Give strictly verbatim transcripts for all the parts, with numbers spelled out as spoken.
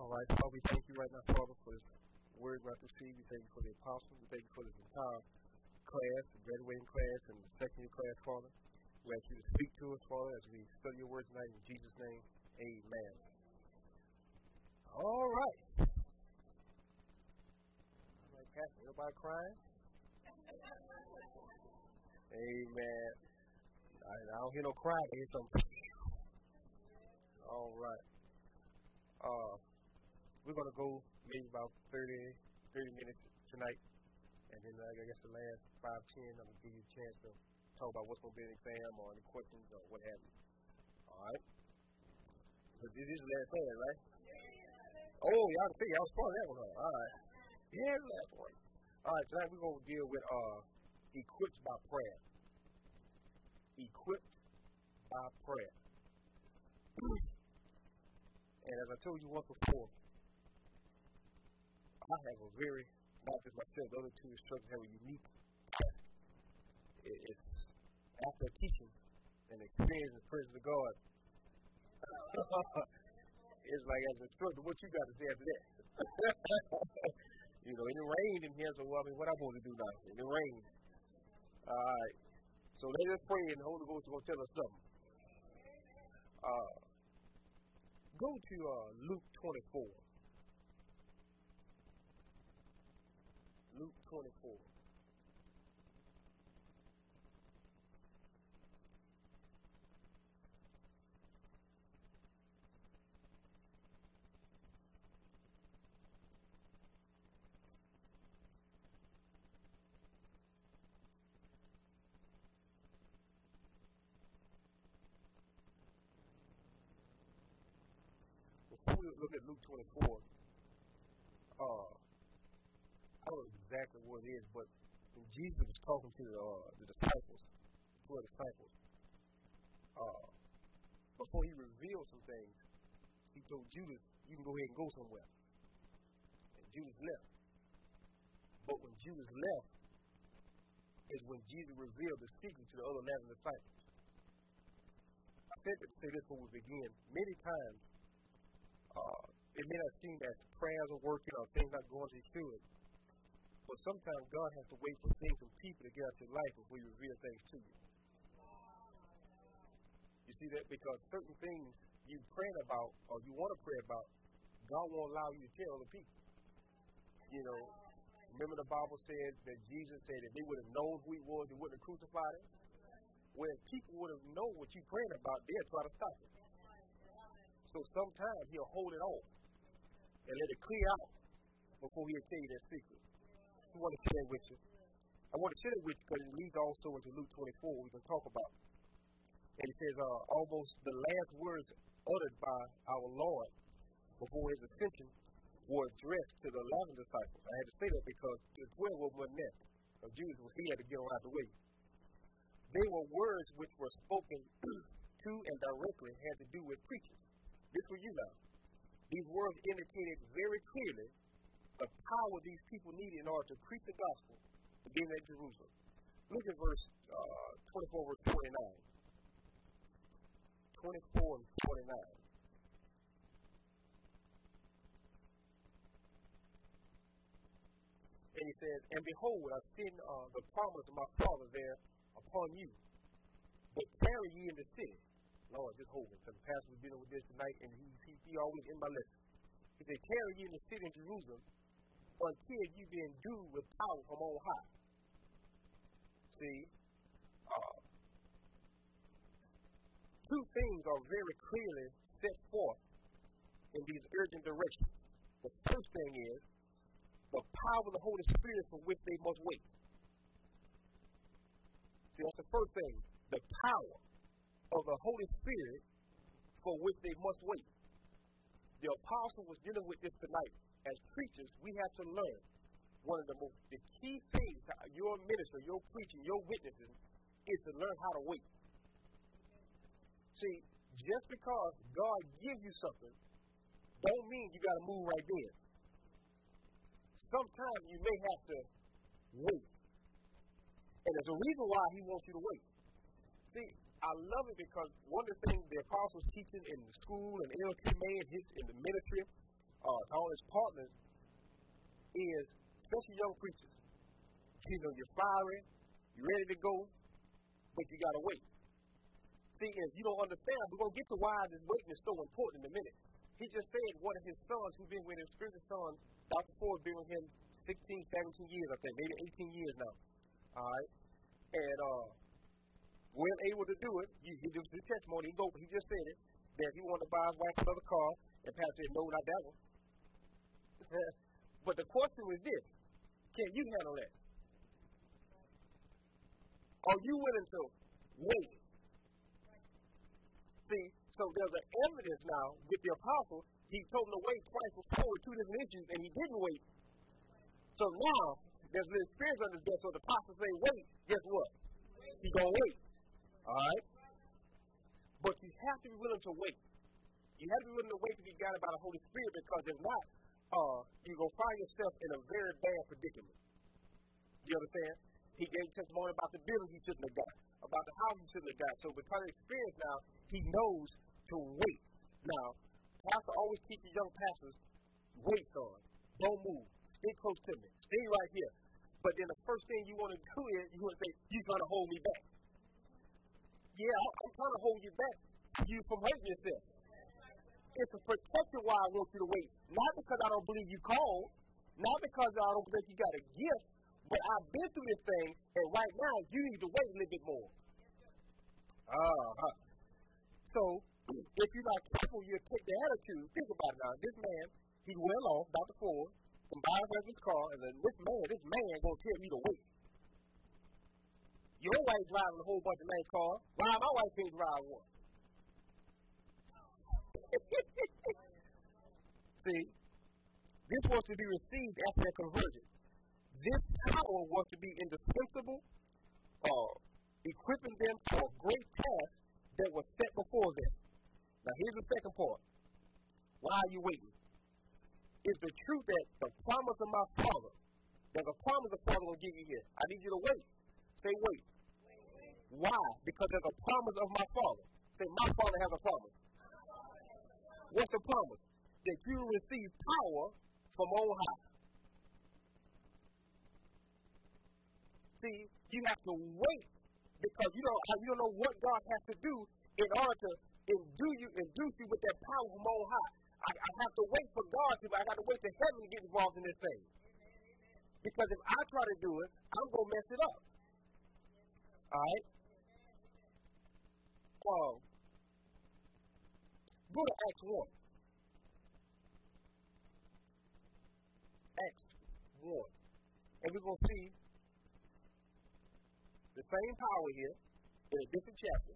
All right, Father, we thank you right now, Father, for this word we're about to see. We thank you for the apostles. We thank you for this entire class, the graduating class, and the second year class, Father. We ask you to speak to us, Father, as we study your word tonight. In Jesus' name, amen. All right. All right, Pastor, everybody crying? Amen. I, I don't hear no crying. I hear some. All right. Uh, we're going to go maybe about thirty, thirty minutes tonight. And then uh, I guess the last five, ten, I'm going to give you a chance to talk about what's going to be an exam or any questions or what have you. All right. So this is the last thing, right? Oh, y'all can see. I was part of that one. All right. Yeah, the last one. All right, tonight we're going to deal with uh, equipped by prayer. Equipped by prayer. And as I told you once before, I have a very, not just myself, the other two instructors have a unique, it's after teaching and experience the presence of God. It's like, as an instructor, what you got to say after that? You know, it rained in here, so I mean, what I'm going to do now? It rained. All right. So let us pray, and the Holy Ghost is going to tell us something. Uh, go to uh, Luke twenty-four. Luke twenty-four. Before we look at Luke twenty-four, uh, I don't know exactly what it is, but when Jesus was talking to the, uh, the disciples, the twelve disciples, uh, before he revealed some things, he told Judas, you can go ahead and go somewhere. And Judas left. But when Judas left, is when Jesus revealed the secret to the other eleven disciples. I said to say this before we begin. Many times, uh, it may not seem that prayers are working or things not going as they should. But sometimes God has to wait for things and people to get out your life before you reveal things to you. You see that? Because certain things you pray about or you want to pray about, God won't allow you to tell other people. You know, remember the Bible said that Jesus said if they would have known who he was, they wouldn't have crucified him. Well, if people would have known what you're praying about, they'll try to stop it. So sometimes he'll hold it off and let it clear out before he'll tell you that secret. I want to share it with you. I want to share it with you because it leads also into Luke twenty-four we can talk about. And it says uh, almost the last words uttered by our Lord before his ascension were addressed to the eleven disciples. I had to say that because the twelve of them wasn't there. So Judas was, he had to get on out the way. They were words which were spoken to and directly had to do with preachers. This for you now. These words indicated very clearly the power these people needed in order to preach the gospel to be at Jerusalem. Look at verse uh, twenty-four, verse twenty-nine. twenty-four and twenty-nine. And he says, and behold, I send uh, the promise of my Father there upon you. But tarry ye in the city. Lord, just hold it. Because the pastor was dealing with this tonight, and he, he, he always in my lesson. He said, tarry ye in the city in Jerusalem until you be endued with power from on high. See, uh, two things are very clearly set forth in these urgent directions. The first thing is the power of the Holy Spirit for which they must wait. See, that's the first thing. The power of the Holy Spirit for which they must wait. The apostle was dealing with this tonight. As preachers, we have to learn one of the most, the key things to your ministry, your preaching, your witnessing, is to learn how to wait. See, just because God gives you something, don't mean you got to move right there. Sometimes you may have to wait. And there's a reason why he wants you to wait. See, I love it because one of the things the apostles teaching in the school and L T M A and his in the ministry, uh, to all his partners is, especially young preachers, you know, you're firing, you're ready to go, but you got to wait. See, if you don't understand, we're going to get to why this waiting is so important in a minute. He just said one of his sons, who's been with his spiritual son, Doctor Ford, been with him sixteen, seventeen years, I think, maybe eighteen years now. All right? And uh, when able to do it, he, he gives his testimony. He, go, he just said it, that he wanted to buy his wife another car, and Pastor said, no, not that one. But the question was this: can you handle that? Are you willing to wait? See, so there's an evidence now with the apostle. He told him to wait twice before with two different issues, and he didn't wait. So now there's an experience on his death. So the apostle say, wait, guess what? He's going to wait. All right? But you have to be willing to wait. You have to be willing to wait to be guided by the Holy Spirit, because if not, uh, you're going to find yourself in a very bad predicament. You understand? He gave testimony about the building he shouldn't have got, about the house he shouldn't have got. So because of experience now, he knows to wait. Now, pastor always keep the young pastors, wait, son. Don't move. Stay close to me. Stay right here. But then the first thing you want to do is you want to say, you're trying to hold me back. Yeah, I'm trying to hold you back. You from hurting yourself. It's a protection why I want you to wait. Not because I don't believe you called. Not because I don't think you got a gift. But I've been through this thing, and right now you need to wait a little bit more. Uh-huh. So, if you're not careful, you'll take the attitude. Think about it now. This man, he's well off, Doctor Ford, can buy his car, and then this man, this man going to tell you to wait. Your wife driving a whole bunch of nice cars. Why my wife can't drive one? See, this was to be received after their conversion. This power was to be indispensable, uh, equipping them for a great task that was set before them. Now, here's the second part. Why are you waiting? It's the truth that the promise of my Father, there's a promise the Father will give you here. I need you to wait. Say wait. Wait. Why? Because there's a promise of my Father. Say, my Father has a promise. What's the promise? That you will receive power from on high. See, you have to wait, because you don't, you don't know what God has to do in order to endue you, induce you with that power from on high. I, I have to wait for God to, I got to wait for heaven to get involved in this thing. Because if I try to do it, I'm going to mess it up. All right? Um, go to Acts one. Acts one. And we're going to see the same power here in a different chapter.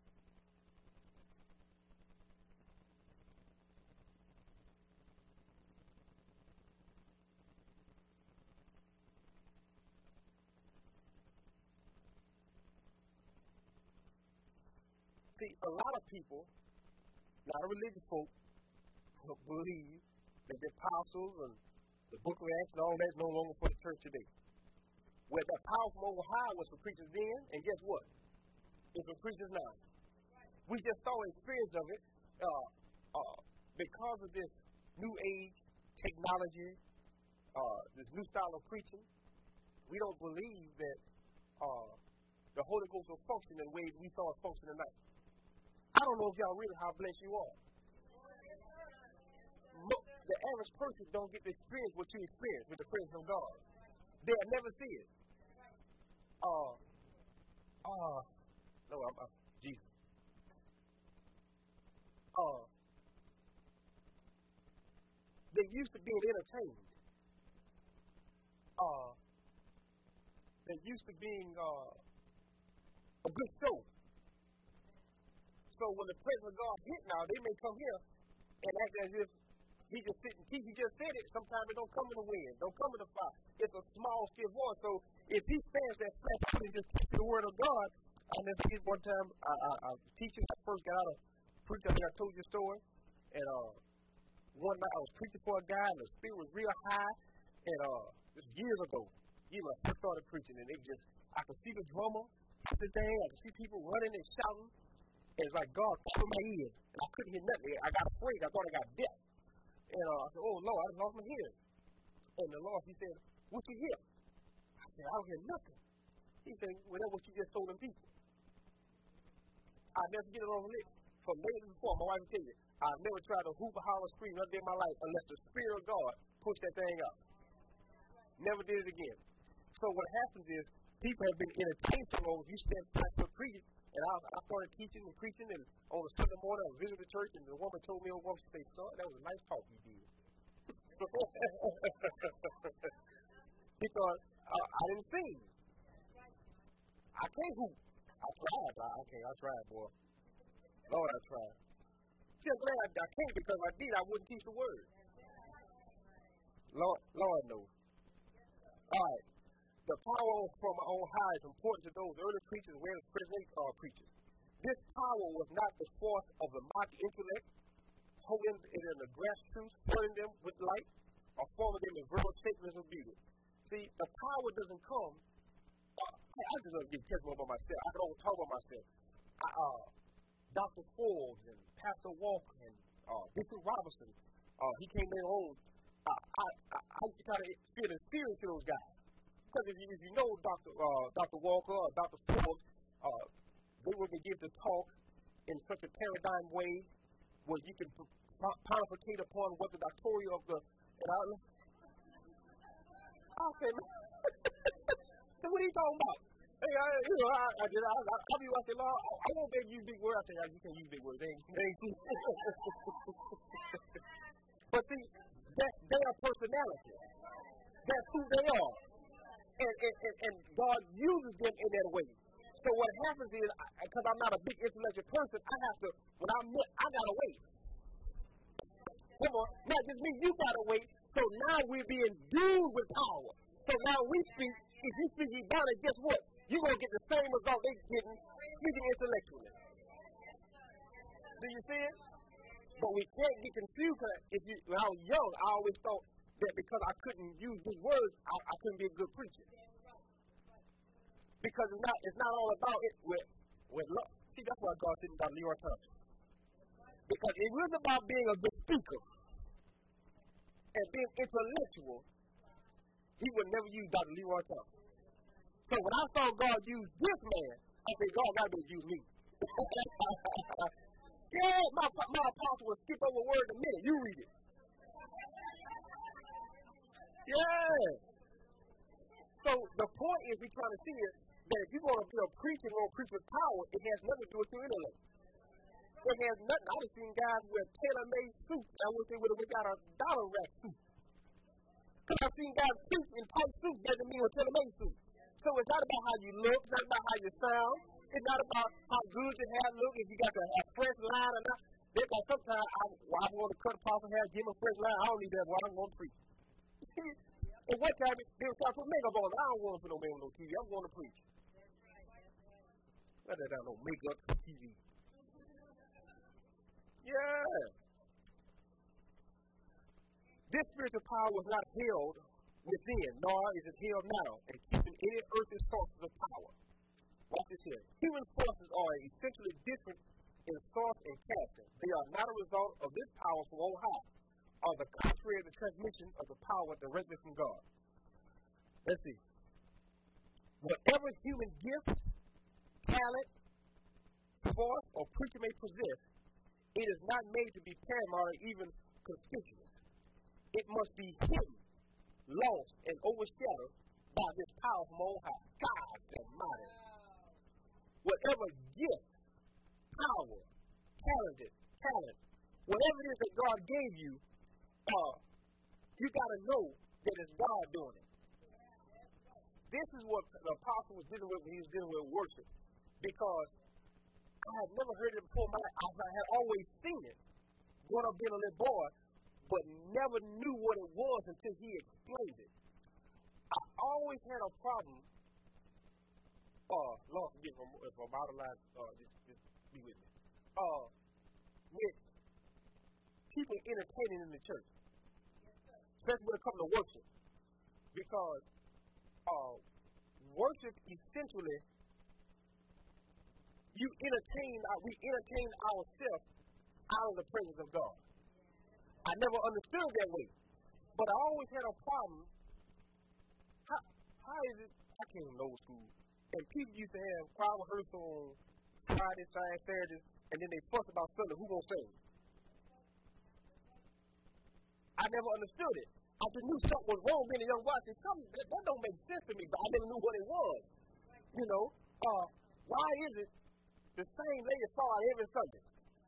See, a lot of people, a lot of religious folk, believe that the apostles and the book of Acts and all that is no longer for the church today. Where that power from over high was for preachers then, and guess what? It's for preachers now. We just saw an experience of it uh, uh, because of this new age technology, uh, this new style of preaching. We don't believe that uh, the Holy Ghost will function in ways we saw it function tonight. I don't know if y'all realize how blessed you are. Look, the average person don't get to experience what you experience with the presence of God. They'll never see it. Uh, uh, no, I'm, uh, Jesus. Uh, they used to being entertained. Uh, they used to being uh, a good show. So when the presence of God hit now, they may come here and act as if he just sitting teach. He just said it. Sometimes it don't come in the wind, don't come in the fire. It's a small, still voice. So if he stands that flat foot and just teach the word of God, I never forget one time I, I, I was teaching. I first got out of preaching. I think I told you a story. And uh, one night I was preaching for a guy, and the spirit was real high. And uh, this was years ago, you know, I first started preaching, and it just I could see the drummer, the thing. I could see people running and shouting. And it's like God covered my ears, and I couldn't hear nothing. I got afraid. I thought I got deaf. And uh, I said, oh, Lord, I just lost my hearing. And the Lord, he said, what you hear? I said, I don't hear nothing. He said, well, that's what you just told them people. I never get it on the list. From days before, my wife will tell you, I've never tried to hoop, holler, scream another day in my life unless the Spirit of God pushed that thing out. Never did it again. So what happens is, people have been entertained so long, you stand back for preaching, and I, I started teaching and preaching, and on a Sunday morning, I was visiting the church, and the woman told me, oh, woman, she said, son, that was a nice talk you did. Because I, I didn't sing. I can't hoop. I tried. I, okay, I tried, boy. Lord, I tried. Just glad I, I can't, because if I did, I wouldn't teach the word. Lord, Lord knows. All right. The power from on high is important to those early preachers and the present uh, preachers. This power was not the force of the mighty intellect, holding it in the grassroots, filling them with light, or forming them in verbal statements of beauty. See, the power doesn't come. Uh, I just don't give testimony about myself. I can always talk about myself. I, uh, Doctor Forbes and Pastor Walker and uh, Bishop Robinson, uh, he came in on. Uh, I, I, I used to kind of feel the spirit to those guys. Because if you, if you know Doctor Uh, Doctor Walker or Doctor Forbes, uh, they will begin to talk in such a paradigm way where you can pontificate upon what the doctorial of the. And I, okay, man. So what are you talking about? Hey, I, you know, I, I, I, I, I be like, Lord, I, I won't be able to use big words. I say, yeah, you can use big words. They ain't, they ain't But see, that's their personality. That's who they are. And, and, and, and God uses them in that way. So what happens is, because I'm not a big intellectual person, I have to, when I met, I got to wait. Come on, not just me, you got to wait. So now we're being endued with power. So now we speak, if you speak Ebonics, guess what? You're going to get the same result they're getting speaking intellectually. Do you see it? But we can't get confused. If you, when I was young, I always thought that because I couldn't use these words, I, I couldn't be a good preacher. Because it's not, it's not all about it with, with love. See, that's why God didn't Doctor Leroy Thompson. Because it was about being a good speaker and being intellectual, he would never use Doctor Leroy Thompson. So when I saw God use this man, I said, God got to use me. Yeah, my, my apostle will skip over a word in a minute. You read it. Yeah. So the point is, we're trying to see it, that if you're going to be a preacher, you're going to preach with power, it has nothing to do with your intellect. It has nothing. I've seen guys wear tailor-made suits. I wish they would have got a dollar rack suit. Because I've seen guys preach in tight suits better than me with tailor-made suits. So it's not about how you look, it's not about how you sound, it's not about how good your hair look, if you got the a fresh line or not. There's like sometimes I, well, I want to cut apostle hair, give him a fresh line. I don't need that, well, I'm going to preach. And one time, they were trying to put makeup on. I don't want to put no makeup on no T V. I'm going to preach. Let that down, no makeup T V. Yeah. This spiritual power was not held within, nor is it held now, and keeping any earthly sources of power. Watch this here. Human forces are essentially different in source and character. They are not a result of this power from on high, or the contrary of the transmission of the power directly from God. Let's see. Whatever human gift, talent, force, or preacher may possess, it is not made to be paramount or even conspicuous. It must be hidden, lost, and overshadowed by this power from on high. God Almighty. Whatever gift, power, talented, talent, whatever it is that God gave you, uh, you got to know that it's God doing it. This is what the apostle was dealing with when he was dealing with worship. Because I had never heard it before in my life. I had always seen it growing up being a little boy, but never knew what it was until he explained it. I always had a problem. Uh, Lord forgive me if I'm out of line. Uh, just, just be with me. Uh, with people entertaining in the church, especially when it comes to worship, because uh, worship essentially, you entertain, uh, we entertain ourselves out of the presence of God. I never understood it that way. But I always had a problem. How, how is it? I came from old school. And people used to have choir rehearsal on Friday, Saturday, Saturday, and then they fuss about Sunday. Who gonna sing? I never understood it. I just knew something was wrong being a young boy. I said, something, that, that don't make sense to me, but I never knew what it was. You know, uh, why is it the same lady fall out every Sunday?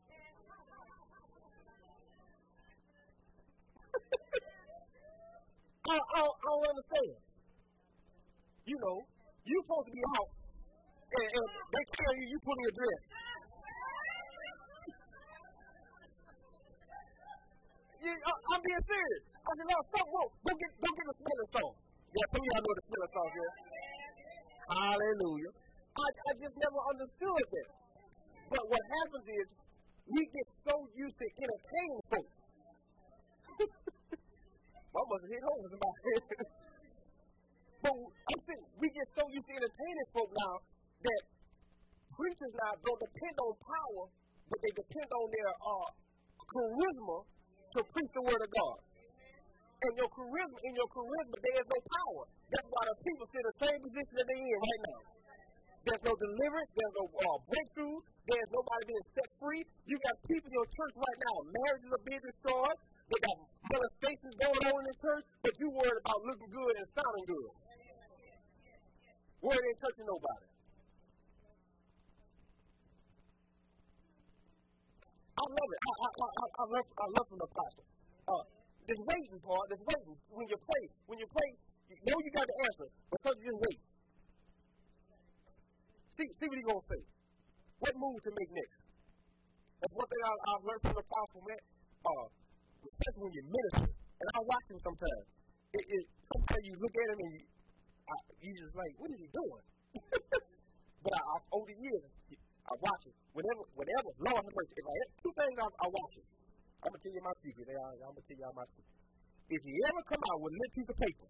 I, I, I don't understand. You know, you're supposed to be out, and, and they tell you you put in a dress. Yeah, I, I'm being serious. I said, no, stop, whoa, go get, go get the smelling song. Yeah, some of y'all know the smelling song here. Hallelujah. I, I just never understood that. But what happens is, we get so used to entertaining folks. I must have hit home with somebody. But I think we get so used to entertaining folk now that preachers now don't depend on power, but they depend on their uh, charisma to preach the word of God. And your charisma, in your charisma, there is no power. That's why the people sit in the same position that they're in right now. There's no deliverance. There's no uh, breakthrough. There's nobody being set free. You got people in your church right now. Marriages are being destroyed. They got molestations going on in the church, but you worried about looking good and sounding good. Word ain't touching nobody. I love it. I, I, I, I, love, I love from the pastor. Uh, this waiting part, this waiting. When you pray, when you pray, you know you got the answer, but so you just wait. See, see what he's going to say. What move to make next? That's one thing I, I've learned from the apostle, man. Uh, especially when you minister. And I watch him sometimes. It, it, sometimes you look at him and you, I, you just like, what is he doing? But I, I, over the years, I watch it. Whenever, whenever, Lord have mercy. If I have two things I, I watch it. I'm going to tell you my secret. I, I'm going to tell y'all my secret. If he ever come out with a little piece of paper,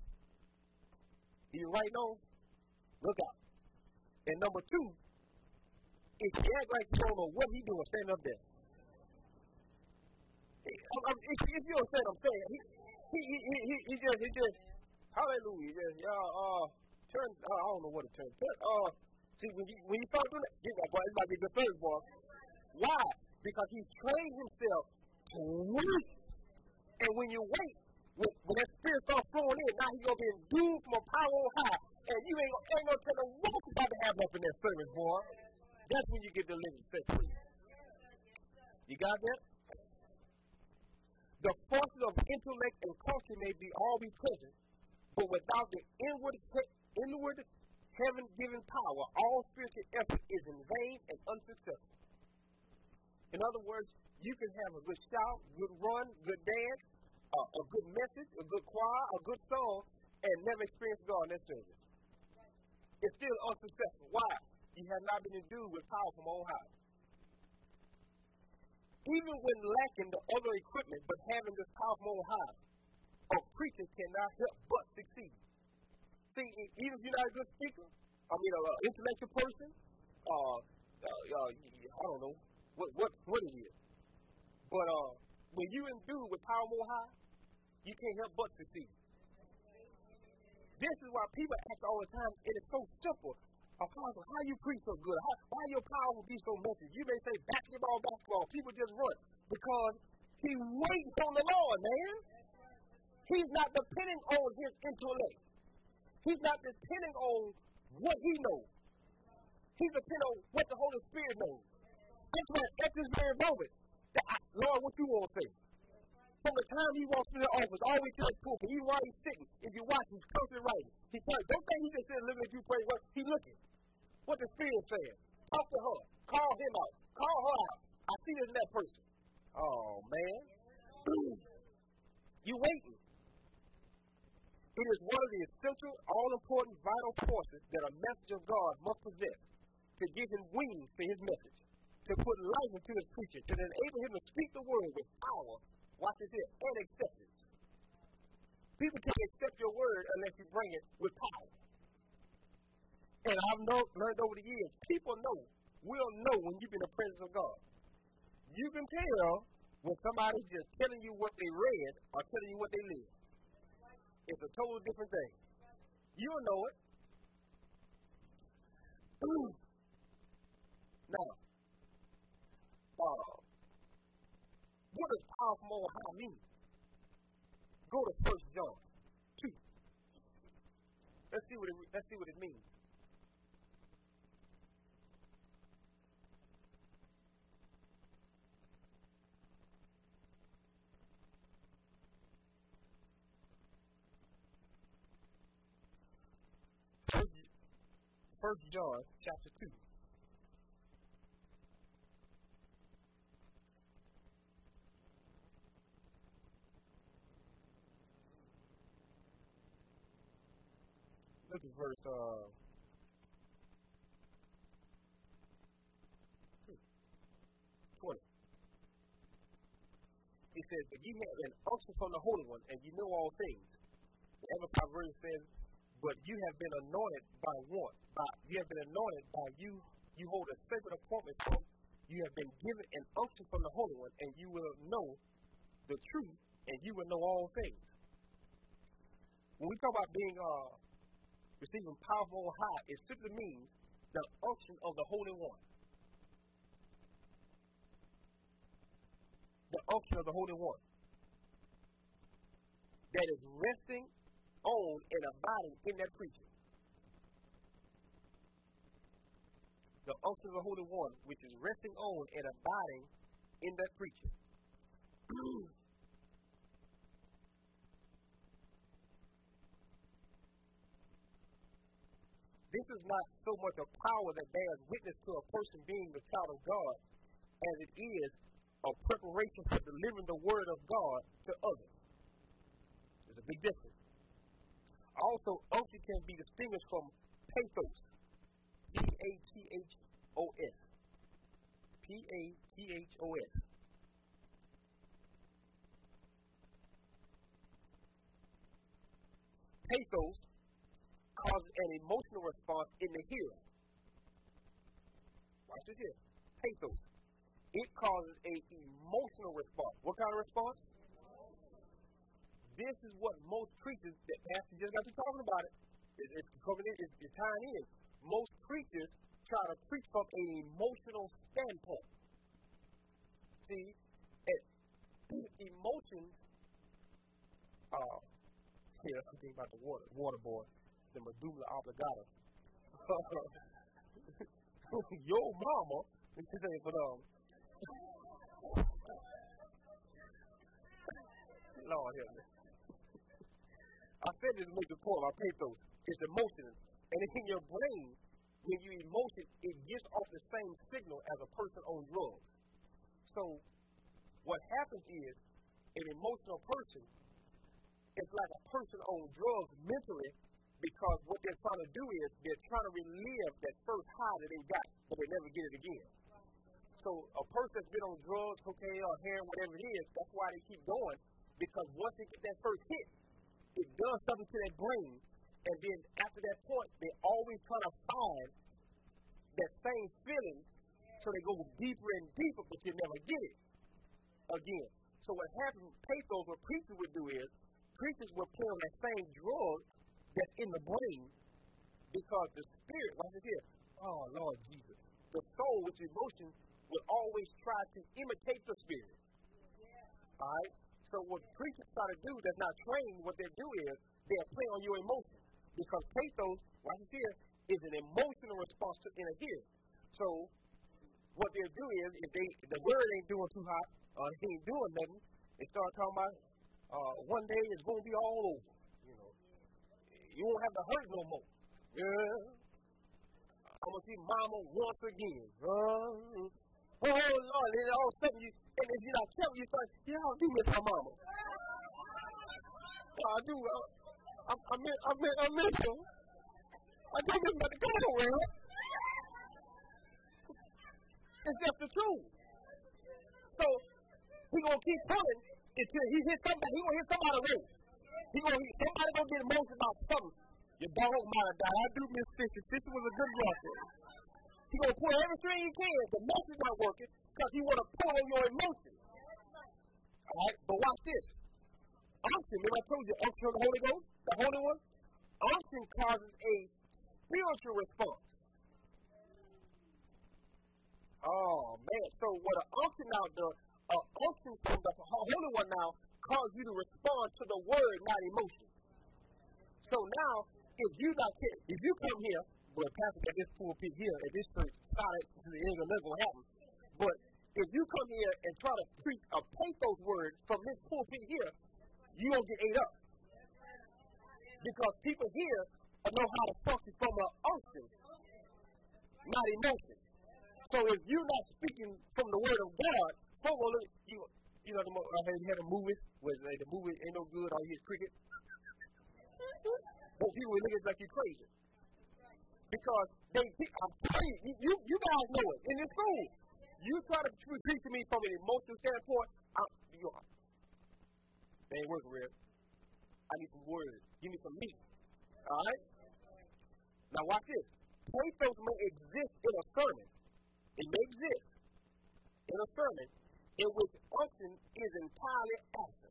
he's writing on, look out. And number two, if he act like you don't know what he's doing, stand up there. I'm, I'm, if, if you understand what I'm saying, he, he, he, he, he just, he just, hallelujah, just, y'all, uh, turn, uh, I don't know what to turn, turn, uh, see, when you, when you start doing that, get that, boy, it might be the third boy. Why? Because he's trained himself to wait. And when you wait, when, when that spirit starts flowing in, now he's going to be endued from a power on high. And you ain't going ain't to tell them what's about to happen up in that service, boy. That's when you get delivered, set free. You got that? The forces of intellect and culture may be all be present, but without the inward, inward heaven-given power, all spiritual effort is in vain and unsuccessful. In other words, you can have a good shout, good run, good dance, uh, a good message, a good choir, a good song, and never experience God in that service. It's still unsuccessful. Why? You have not been endued with power from on high. Even when lacking the other equipment, but having this power from on high, a preacher cannot help but succeed. See, even if you're not a good speaker, I mean, an uh, intellectual person, uh, uh, uh, I don't know what what what it is, but uh, when you endued with power more high, you can't help but succeed. This is why people ask all the time, and it's so simple. Apostle, how you preach so good? How, why your power will be so messy? You may say basketball, basketball. People just run because he waits on the Lord, man. He's not depending on his intellect. He's not depending on what he knows. He's depending on what the Holy Spirit knows. That's why at this very moment, that I, Lord, what you want to say? From the time he walks through the office, all the way to the pulpit, even while he's sitting, if you watch, he's constantly writing. He's telling, don't think he just sitting looking at you pray. Well, he's looking. What the Spirit saying? Talk to her. Call him out. Call her out. I see this in that person. Oh, man. You waiting. It is one of the essential, all-important, vital forces that a message of God must possess to give him wings to his message, to put life into his preaching, to enable him to speak the word with power, watch this here, and acceptance. People can't accept your word unless you bring it with power. And I've know, learned over the years, people know, will know when you're in the presence of God. You can tell when somebody's just telling you what they read or telling you what they live. It's a total different thing. You'll know it. Now, uh, what does powerful more high mean? Go to First John two. Let's see what it, let's see what it means. First John chapter two. Look at verse uh, twenty. He says, "But ye have an unction from the Holy One, and you know all things." The Amplified version says, "But you have been anointed by one. By, you have been anointed by you. You hold a sacred appointment from. You have been given an unction from the Holy One, and you will know the truth, and you will know all things." When we talk about being uh, receiving power from on high, it simply means the unction of the Holy One. The unction of the Holy One that is resting on and abiding in that preacher. The unction of the Holy One, which is resting on and abiding in that preacher. This is not so much a power that bears witness to a person being the child of God as it is a preparation for delivering the word of God to others. There's a big difference. Also, unction can be distinguished from pathos. P A T H O S. P A T H O S. Pathos causes an emotional response in the hearer. Watch this here. Pathos. It causes an emotional response. What kind of response? This is what most preachers, that Pastor just got to talking about it, it it's coming in, it's, it's tying in. Most preachers try to preach from an emotional standpoint. See, and emotions, uh, here, I'm thinking about the water, water boy, the medulla oblongata. Yo mama, but um, Lord help me. I said this to make the point about pathos. It's emotion. And it's in your brain, when you emotion, it gives off the same signal as a person on drugs. So what happens is, an emotional person is like a person on drugs mentally, because what they're trying to do is they're trying to relive that first high that they got, but they never get it again. So a person that's been on drugs, cocaine, or heroin, whatever it is, that's why they keep going, because once they get that first hit, it does something to their brain, and then after that point, they always try to find that same feeling, so they go deeper and deeper, but you never get it again. So what happens, pathos, what preachers would do is, preachers will play on that same drug that's in the brain, because the spirit, like this here, oh Lord Jesus, the soul, which is emotion, will always try to imitate the spirit. Yeah. All right? So what preachers try to do that's not trained, what they do is they'll play on your emotions. Because pathos, like this here, is an emotional response to in a hearing. So what they'll do is, if they if the word ain't doing too hot, or uh, ain't doing nothing, they start talking about uh, one day it's going to be all over. You know, you won't have to hurt no more. Yeah. I'm going to see mama once again. Uh, oh, Lord, and all of a sudden, you, and if you're not careful, you start, yeah, I do miss my mama. Uh, I do. Uh, I, I, miss, I, miss, I miss her. I do miss my God around. It's just the truth. So, we're going to keep pulling until he hits somebody. He's going to hit somebody race. He gonna, somebody going to get emotional about something. Your dog might have died. I do miss Fisher. Fisher was a good rapper. He's going to pull every string he can. The message not working because he want to pull on your emotions. All right? But watch this. Unction, remember I told you, unction of the Holy Ghost, the Holy One? Unction causes a spiritual response. Oh, man. So what an unction now does, an unction from the Holy One now causes you to respond to the word, not emotion. So now, if you not if you come here, well, Pastor at this pulpit here, at this church, solid, it ain't gonna never happen. But if you come here and try to preach a pathos word from this pulpit here, you gonna get ate up. Because people here know how to function from an unction, not emotion. So if you're not speaking from the word of God, folk will look, you, you know, the, I heard you had a movie where like, the movie ain't no good, all you hear cricket. But people will look at it like you're crazy. Because they, I'm telling you, you, you guys know it. In this school, you try to preach to me from an emotional standpoint, I'm, you know, they ain't working real. I need some words. Give me some meat. All right? Now watch this. Pathos may exist in a sermon. It may exist in a sermon in which unction is entirely absent.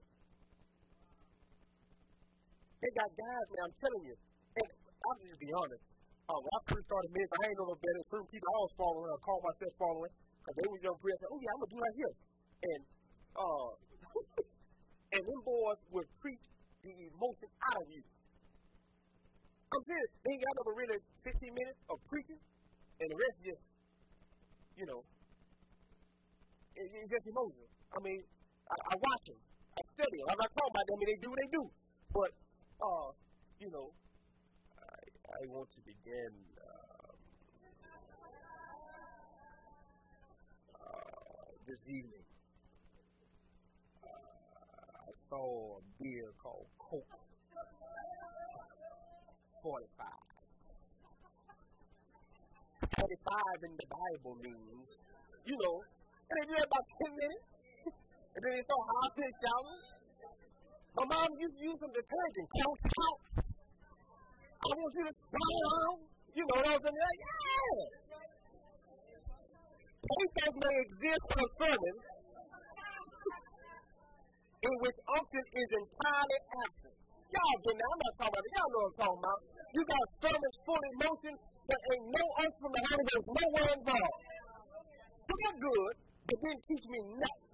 They got guys, man, I'm telling you. And I'll just be honest. Uh, when I first started ministry, I ain't know no better. Certain people I was following, I called myself following, because they were young prayers. Oh, yeah, I'm going to do that here. And, uh, and them boys would preach the emotion out of you. I'm serious. They ain't got over really fifteen minutes of preaching, and the rest just, you know, it, it's just emotion. I mean, I, I watch them. I study them. I'm not talking about them, and they do what they do. But, uh, you know, I, I want to begin uh, uh, this evening. I saw a beer called Coke forty-five. forty-five in the Bible means, you know, and they did about ten minutes, and then they saw high pitch showers. My mom used to use some detergent, count out. I want you to try it on. You know what I'm saying? Like, yeah. Pathos may exist in a sermon in which unction is entirely absent. Y'all been there. I'm not talking about it. Y'all know what I'm talking about. You got sermons full of emotion, but ain't no unction from the Holy Ghost, nowhere involved. So they're good, but didn't teach me nothing.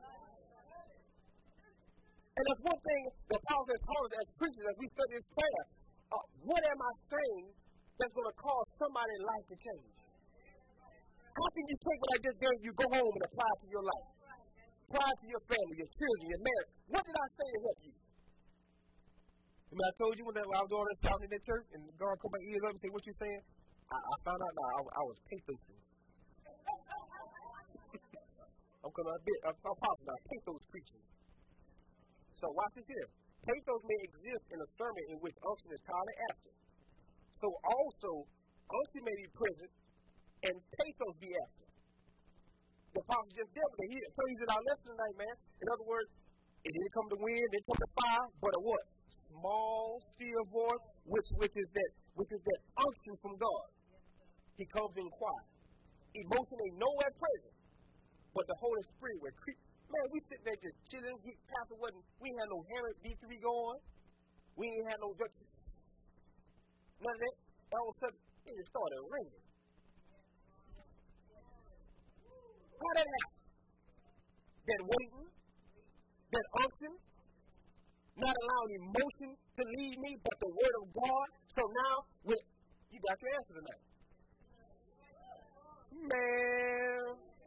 And that's one thing the Bible has taught us as preachers as we study this prayer. Uh, what am I saying that's going to cause somebody's life to change? How can you take what I just gave you, go home and apply it to your life? Apply it to your family, your children, your marriage. What did I say to help you? I mean, I told you when I was going and shouting in that church, and God come my ears up and say, what you saying? I, I found out now I, I was pathos. I'm going to admit, I'm talking about pathos preaching. So watch this here. Pathos may exist in a sermon in which unction is entirely absent. So also, unction may be present and pathos be absent. The apostle just dealt with it. He told you in our lesson tonight, man. In other words, it didn't come to wind, it didn't come to fire, but a what? Small, still voice, which which is that which is that unction from God. He comes in quiet. Emotion ain't nowhere present, but the Holy Spirit will creep. Man, we sit there just chilling. Get Pastor wasn't. We ain't had no Harriet B three going. We ain't had no none of that. All of a sudden, it just started ringing. How did that happen? That waiting, that unction, not allowing emotion to lead me, but the word of God. So now, with, you got your answer tonight. Man,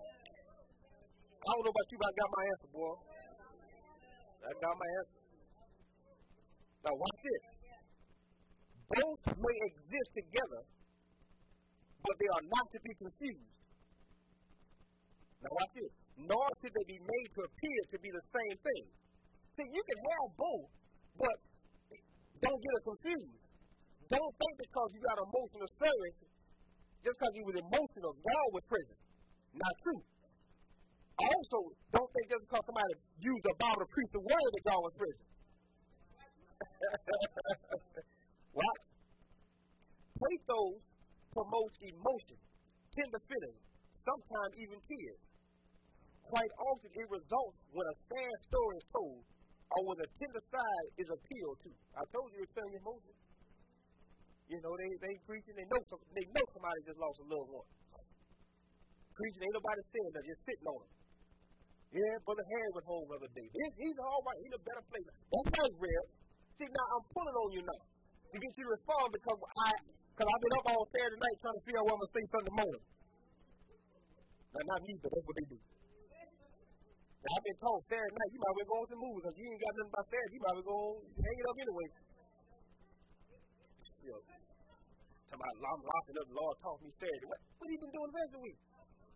I don't know about you, but I got my answer, boy. I got my answer. Now watch this. Both may exist together, but they are not to be confused. Now watch this. Nor should they be made to appear to be the same thing. See, you can have both, but don't get it confused. Don't think because you got emotional service, just because you was emotional, God was present. Not true. Also, don't think just because somebody used the Bible to preach the word that God was present. What? Pathos promotes emotion, tender feelings, sometimes even tears. quite often it results when a sad story is told or when the tender side is appealed to. I told you it's telling emotions. You know, they they preaching, they know some, they know somebody just lost a loved one. Preaching, ain't nobody saying that, just sitting on them. Yeah, Brother Harry went home the other day. He's, he's all right, he's in a better place. That's right, Rev. See, now I'm pulling on you now to get you to respond because I, because I've been up all Saturday night trying to figure out what I'm going to say Sunday morning. Now, not me, but that's what they do. Now, I've been told Saturday night, you might as well go on some movies because you ain't got nothing about Saturday. You might as well go on, hang it up anyway. You know, talking about I'm locking up, the Lord taught me Saturday. What, what have you been doing the rest of the week?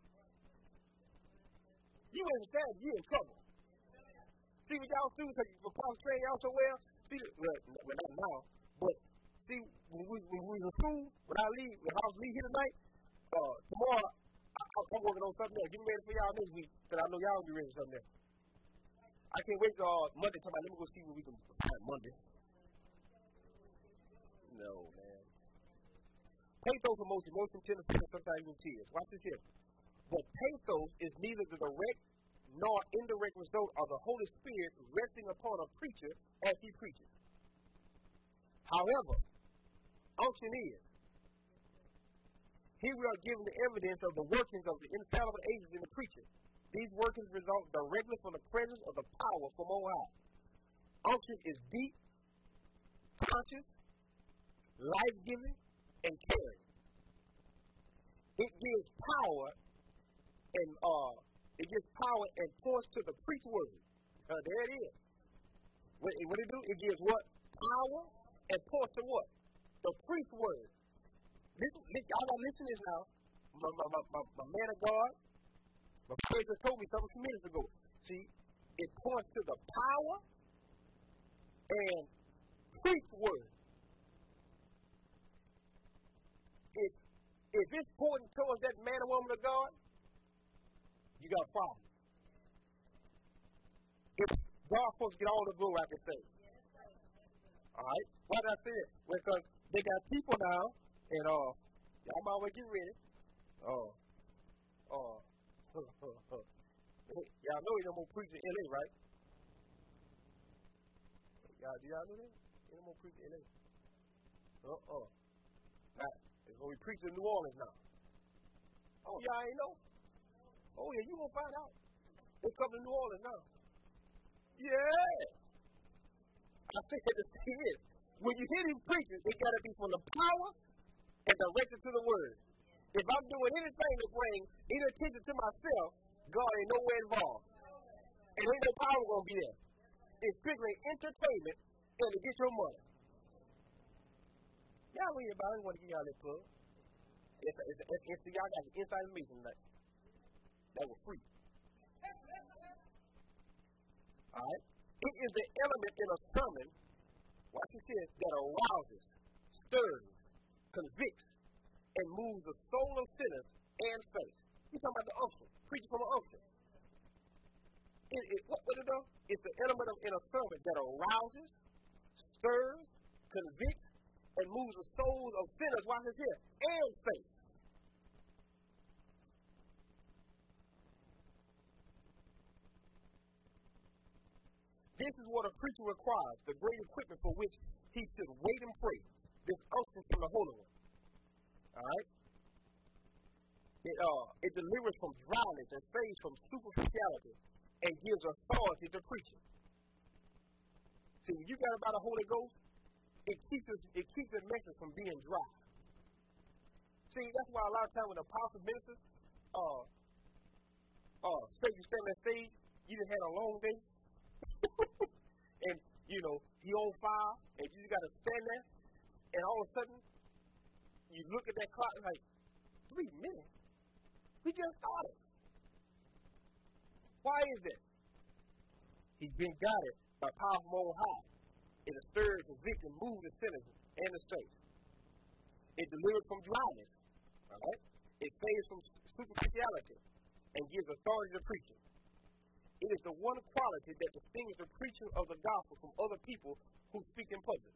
You ain't Saturday, you in trouble. See what y'all do because the Pastor train y'all so well? See, well, well, not now, but see, when we, when we was in school, when I leave, when I was leave here tonight, uh, tomorrow, I, I'm working on something else. Getting ready for y'all next week, because I know y'all will be ready for something else. I can't wait till uh, Monday. Talking about, let me go see what we can find Monday. No, man. Pathos emotion, emotion tend to feel sometimes even tears. Watch this here. But pathos is neither the direct nor indirect result of the Holy Spirit resting upon a preacher as he preaches. However, unction is. Here we are given the evidence of the workings of the infallible agents in the preacher. These workings result directly from the presence of the power from on high. Unction is deep, conscious, life-giving, and caring. It gives power and uh, it gives power and points to the preached word. Uh, there it is. What, what it do? It gives what? Power and points to what? The preached word. Listen, listen, y'all gotta listen to this now. My, my, my, my, my man of God, my friend just told me something a few minutes ago. See, it points to the power and preached word. If, if it's pointing towards that man or woman of God, you got a problem. If God supposed to get all the glory, I can say. All right? Why did I say it? Because they got people now, and uh, y'all might well get ready. Uh, uh, y'all know he don't more preach in L A, right? Y'all, do y'all know that? He don't more preach in L A. Uh-uh. Now, it's going to be preaching in New Orleans now. Oh, y'all ain't know? Oh, yeah, you going to find out. They're coming to New Orleans now. Yeah. I think that the thing is, when you hear these preachers, they got to be from the power and directed to the word. If I'm doing anything to bring any attention to myself, God ain't nowhere involved. And ain't no power going to be there. It's strictly entertainment and to get your money. Y'all read about it. I want to give y'all this plug. It's, it's, it's, it's, y'all got the inside information tonight. That was free. Alright? It is the element in a sermon, watch this here, that arouses, stirs, convicts, and moves the soul of sinners and faith. We're talking about the unction, preaching from an unction. It, it, what, what it does? It's the element of, in a sermon that arouses, stirs, convicts, and moves the souls of sinners, watch this here, and faith. This is what a preacher requires, the great equipment for which he should wait and pray. This unction from the Holy One. Alright? It, uh, it delivers from dryness and saves from superficiality and gives authority to preaching. See, when you got about the Holy Ghost, it keeps us, it keeps the message from being dry. See, that's why a lot of times when the apostle ministers, uh, uh, say you stand on that stage, you done had a long day. And, you know, he on fire, and you just got to stand there, and all of a sudden, you look at that clock and like, three minutes? We just started. Why is that? He's been guided by power from on high. It stirs, convicts, and moves the sinners and the saints. It delivers from dryness. All right? It saves from superficiality and gives authority to preaching. It is the one quality that distinguishes the preacher of the gospel from other people who speak in public.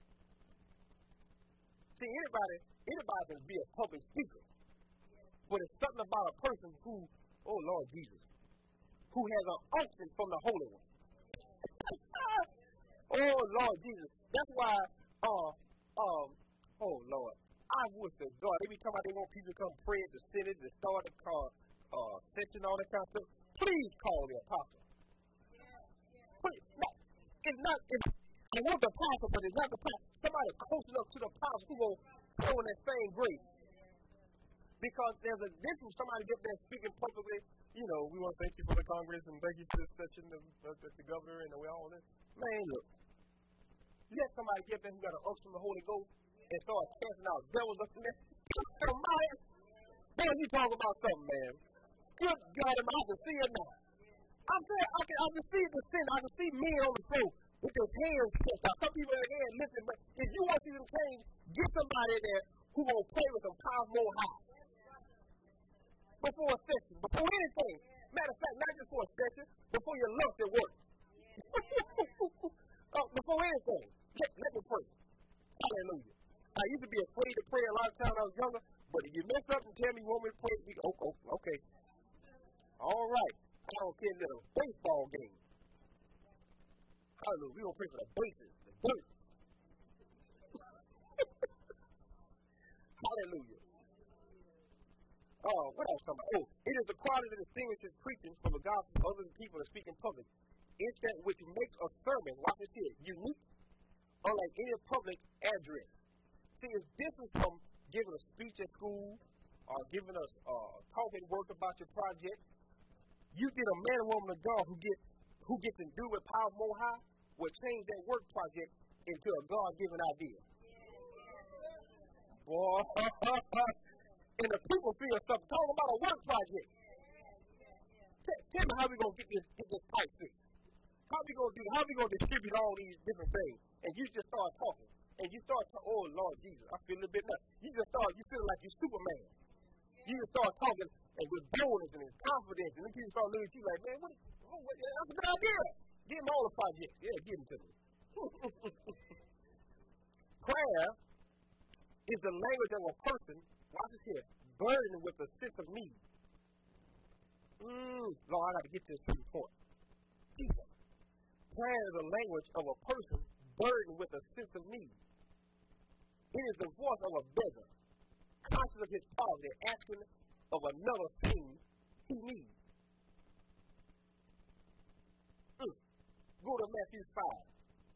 See, anybody, anybody can be a public speaker, but it's something about a person who, oh Lord Jesus, who has an unction from the Holy One. Oh, Lord Jesus. That's why, uh, um, oh, Lord. I wish that God, every time they want people to come pray at the Senate, to start the car, uh, session, all that kind of stuff, please call the apostle. Please, no, it's not, it's, I want the apostle, but it's not the apostle. Somebody close enough to the apostle who will show in that same grace. Because there's a difference, somebody get there speaking publicly, you know, we want to thank you for the Congress and thank you for this session of, of, of the governor and we all this. Man, look, you have somebody get there who got an unction from the Holy Ghost and start casting out devils up in there. Man, you talk about something, man. Good God, I can see it now. I'm saying, I can, I can see the sin. I can see men on the floor with their hands stretched out. Some people in their hands lifted. But if you want to see them change, get somebody there who will play with some power more high. Before a session, before anything. Matter of fact, not just for a session, before your lunch at work. uh, before anything, let, let me pray. Hallelujah. I used to be afraid to pray a lot of times when I was younger, but if you mess up and tell me you want me to pray, we go, oh, oh, okay. All right. I don't care if it's a baseball game. Hallelujah. We're going to pray for the bases, the dirt. Hallelujah. Oh, what else talking about? Oh, it is the quality that distinguishes preaching from the gospel of other people that speak in public. It's that which makes a sermon, watch this here, unique, unlike any public address. See, it's different from giving a speech at school or giving us uh, talking work about your project. You get a man or woman of God who gets who gets to do with power more high will change that work project into a God-given idea. Boy, and the people feel something. Talk about a work project. Tell, tell me how we gonna get this get this pipe fixed. How we gonna do? How we gonna distribute all these different things? And you just start talking, and you start talking. Oh Lord Jesus, I feel a little bit nuts. You just start. You feel like you're Superman. You just start talking and with boldness and with confidence, and then people start looking at you like, man, what? Oh, what that's a good idea. Give them all the projects. Yeah, give them to me. Prayer is the language of a person. Watch this here. Burdened with a sense of need. Mmm, Lord, I got to get to this to the point. Jesus. Prayer is the language of a person burdened with a sense of need. It is the voice of a beggar, conscious of his poverty, asking of another thing he needs. Mm. Go to Matthew five.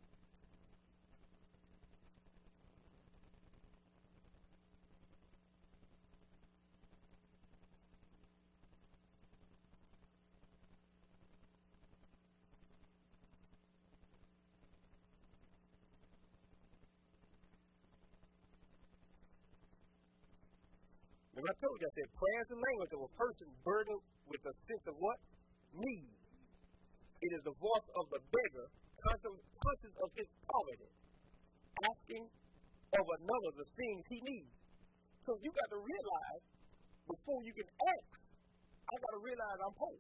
Remember I told you, I said, prayer is the language of a person burdened with a sense of what? Need. It is the voice of the beggar, conscious of his poverty, asking of another the things he needs. So you got to realize, before you can ask, I got to realize I'm poor.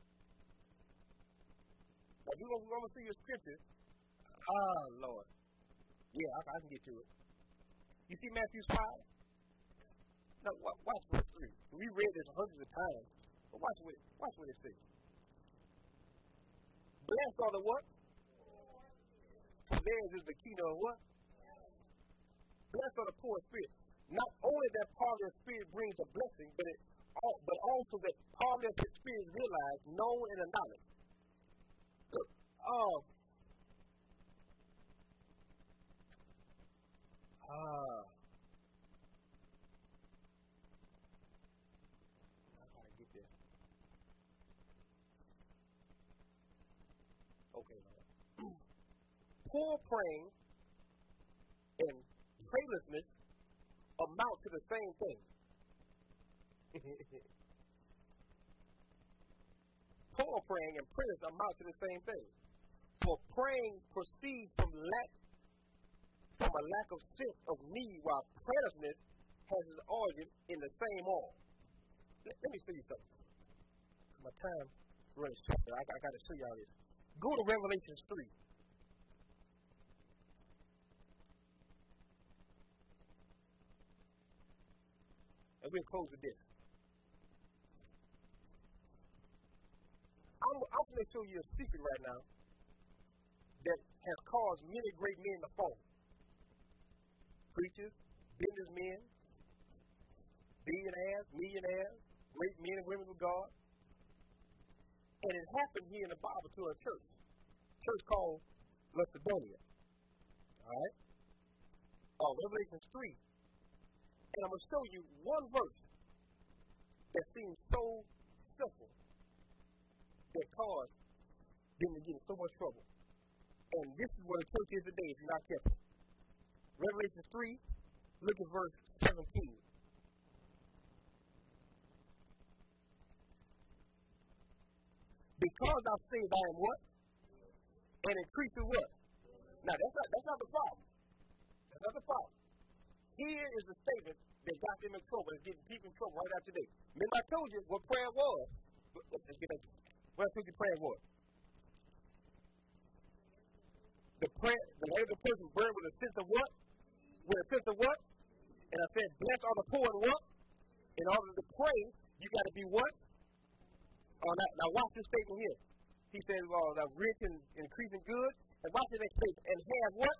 Now, you're going to see your scripture. Ah, Lord. Yeah, I, I can get to it. You see Matthew five? Now, watch verse three. We read this hundreds of times, but watch what, watch what it says. Blessed are the what? For theirs is the kingdom of what? Blessed are the poor in spirit. Not only that poverty of spirit brings a blessing, but it, but also that poverty of spirit is realized, known, and acknowledged. Oh. Ah. Okay. Poor praying and prayerlessness amount to the same thing. Poor praying and prayerlessness amount to the same thing. For praying proceeds from lack, from a lack of sense of need, while prayerlessness has its origin in the same all. Let, let me show you something. My time running short. I, I got to show y'all this. Go to Revelation three. And we'll close with this. I'm, me show you a secret right now that has caused many great men to fall. Preachers, businessmen, billionaires, millionaires, great men and women of God. And it happened here in the Bible to a church. A church called Macedonia. All right? Uh, Revelation three. And I'm going to show you one verse that seems so simple that caused them to get in so much trouble. And this is what a church is today if you're not careful. Revelation three, look at verse seventeen. Because thou sayest I am what? And increase in what? Now that's not that's not the problem. That's not the problem. Here is the statement that got them in trouble, and getting people in trouble right now today. Remember I told you what prayer was. Let's get that. What I told you prayer was. The prayer, the way the person burned with a sense of what? With a sense of what? And I said, bless all the poor and what? In order to pray, you got to be what? Oh, now, now watch this statement here. He says, well, the rich and increasing good. And watch the next statement. And have what?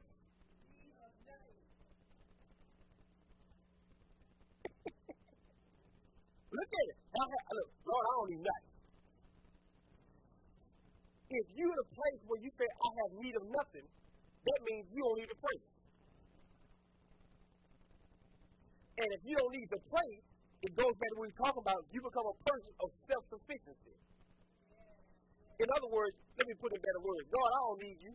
Look at it. I have, look, Lord, I don't need nothing. If you're in a place where you say, I have need of nothing, that means you don't need to pray. And if you don't need to pray, it goes back to what we talk about. You become a person of self-sufficiency. In other words, let me put it in better words. God, I don't need you.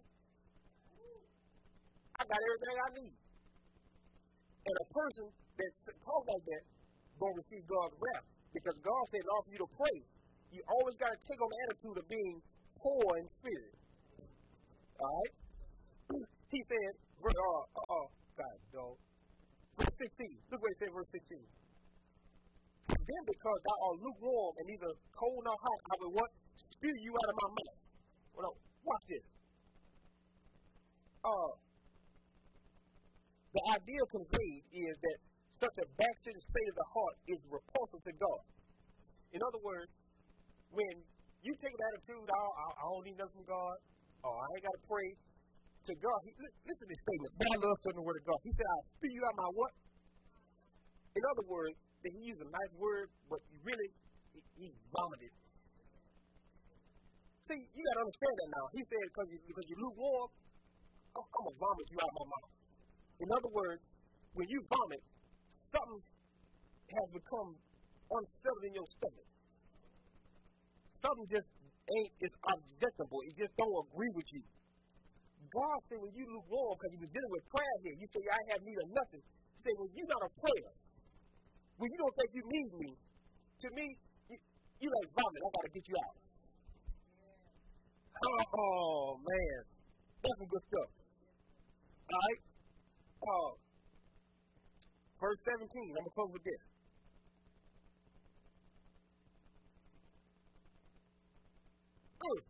I got everything I need. And a person that talks like that going to receive God's wrath. Because God said, in order for you to pray, you always got to take on the attitude of being poor in spirit. All right? He said, uh, uh, God, dog. Verse sixteen. Look what he said, verse sixteen. Then because thou art lukewarm and neither cold nor hot, I will what? Spew you out of my mouth. Well, no, watch this. Uh, the idea conveyed is that such a backslidden state of the heart is repulsive to God. In other words, when you take an attitude, I, I, I don't need nothing from God, or I ain't got to pray to God. He, listen to this statement. I love certain word of God. He said, I'll spew you out my what? In other words, that he used a nice word, but he really, he, he vomited. See, you got to understand that now. He said, because you, because you're lukewarm, I'm, I'm going to vomit you out of my mouth. In other words, when you vomit, something has become unsettled in your stomach. Something just ain't, it's objectable. It just don't agree with you. God said when you lukewarm, because he was dealing with prayer here, you say, I have need of nothing. He said, when you're not a prayer, when you don't think you need me, to me, you, you like vomit. I got to get you out. Oh, oh, man. That's some good stuff. All right? Uh, verse seventeen. I'm going to close with this. Good.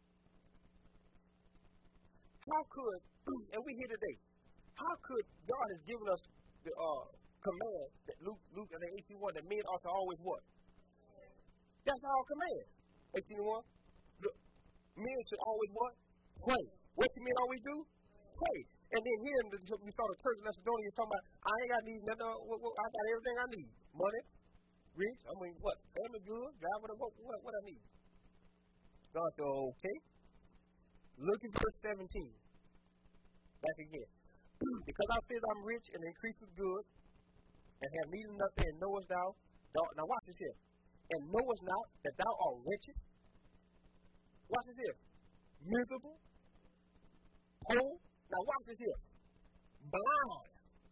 How could, and we here today, how could God has given us the uh, command that Luke, Luke and eighteen one that men ought to always what? That's our command. eighteen one. Look, men should always what? Pray. What do men always do? Pray. And then here we saw the church in Macedonia talking about, I ain't got need nothing, I got everything I need. Money, rich, I mean what? Family good, driving, what, what, what I need. God said, okay. Look at verse seventeen. Back again. Because I feel I'm rich and increase with good, and have need of nothing, and knowest thou, thou, now watch this here, and knowest not that thou art wretched. Watch this here. Miserable, poor. Now watch this here. Blind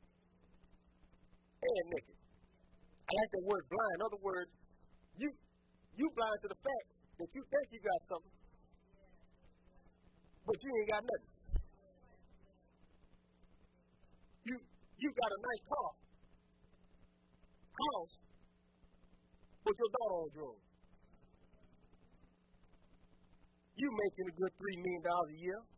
and naked. I like the word blind. In other words, you you blind to the fact that you think you got something, but you ain't got nothing. You you got a nice car, house, but your daughter on drugs. You making a good three million dollars a year.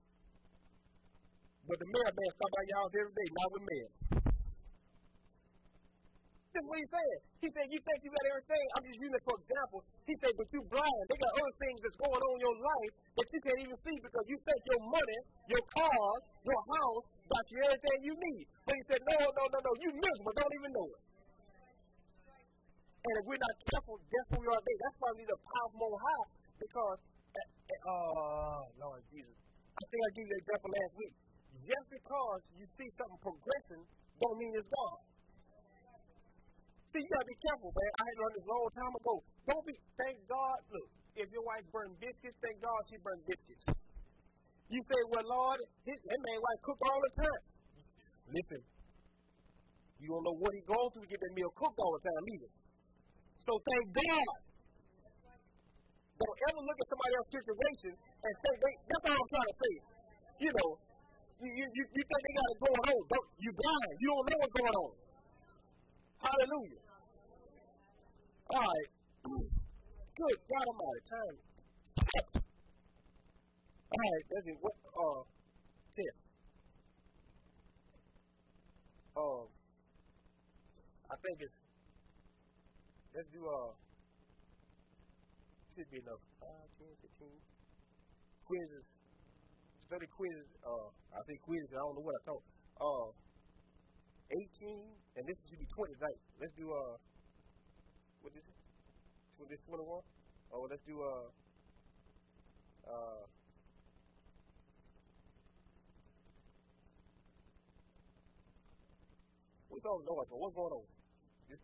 But the mailman stop by y'all every day, not with mail. just what he said. He said, you think you got everything. I'm just using it for example. He said, but you blind. They got other things that's going on in your life that you can't even see because you think your money, your car, your house got you everything you need. But he said, no, no, no, no. You miserable. Don't even know it. And if we're not careful, that's who we are today. That's why we need a power more high because, uh, uh, Lord Jesus. I think I gave you an example last week. Just because you see something progressing don't mean it's God. See, you gotta be careful, man. I had learned this a long time ago. Don't be, thank God, look, if your wife burn biscuits, thank God she burn biscuits. You say, well, Lord, his, that man wife cook all the time. Listen, you don't know what he goes through to get that meal cooked all the time either. So thank God. Don't ever look at somebody else's situation and say, they, that's all I'm trying to say. You know, you, you, you, you think they got it going on. Don't, you blind. You don't know what's going on. Hallelujah. All right. Good God Almighty. Time. All right. That's it. What? Uh, tip. Um, I think it's. Let's do uh. Should be enough. five, ten, fifteen quizzes. Study quizzes. Uh, I think quizzes. I don't know what I thought. Uh. eighteen, and this should be twenty tonight. Let's do, uh, what is it? What is twenty-one? Oh, let's do, uh, uh, what's on the noise? What's going on? This?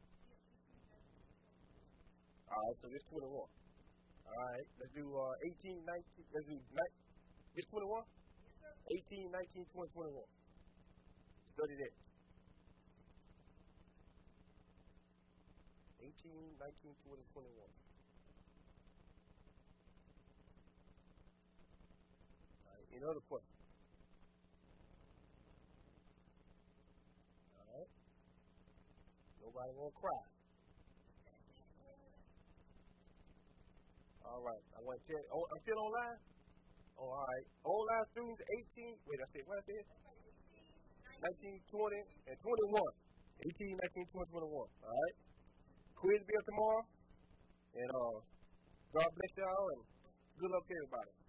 All right, so this twenty-one. All right, let's do, uh, eighteen, nineteen, let's do, this twenty-one? eighteen, nineteen, twenty, twenty-one. Study that. eighteen, nineteen, twenty, twenty-one. All right, any other questions? All right. Nobody won't cry. All right. I want to tell you. Oh, I'm still online? Oh, all right. Online students, eighteen. Wait, I said, what I said? nineteen, twenty, and twenty-one. eighteen, nineteen, twenty, twenty-one. All right. Quiz be up tomorrow. And uh, God bless y'all and good luck to everybody.